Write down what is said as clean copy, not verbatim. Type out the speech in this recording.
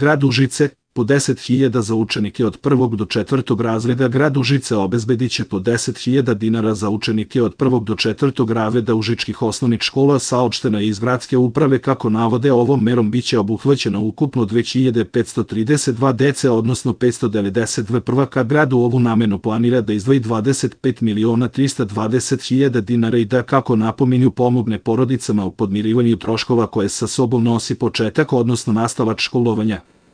Grad Užice, po 10.000 za učenike od 1. do 4. razreda. Grad Užice obezbediće po 10.000 dinara za učenike od 1. do 4. razreda užičkih osnovnih škola. Saopšteno je iz gradske uprave kako navode ovom merom biće obuhvaćeno ukupno 2532 dece, odnosno 592 prvaka. Grad u ovu namenu planira da izdvoji 25.320.000 dinara i da, kako napominju, pomogne porodicama u podmirivanju troškova koje sa sobom nosi početak, odnosno nastavak školovanja.